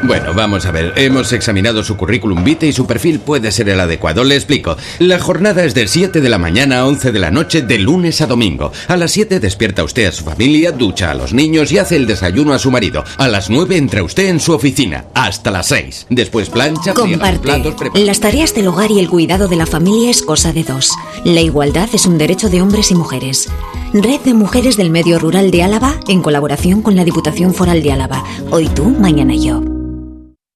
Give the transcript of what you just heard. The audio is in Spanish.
Bueno, vamos a ver. Hemos examinado su currículum vitae y su perfil puede ser el adecuado. Le explico. La jornada es de 7 de la mañana a 11 de la noche, de lunes a domingo. A las 7 despierta usted a su familia, ducha a los niños y hace el desayuno a su marido. A las 9 entra usted en su oficina. Hasta las 6. Después plancha, friega los platos, Las tareas del hogar y el cuidado de la familia es cosa de dos. La igualdad es un derecho de hombres y mujeres. Red de Mujeres del Medio Rural de Álava, en colaboración con la Diputación Foral de Álava. Hoy tú, mañana yo.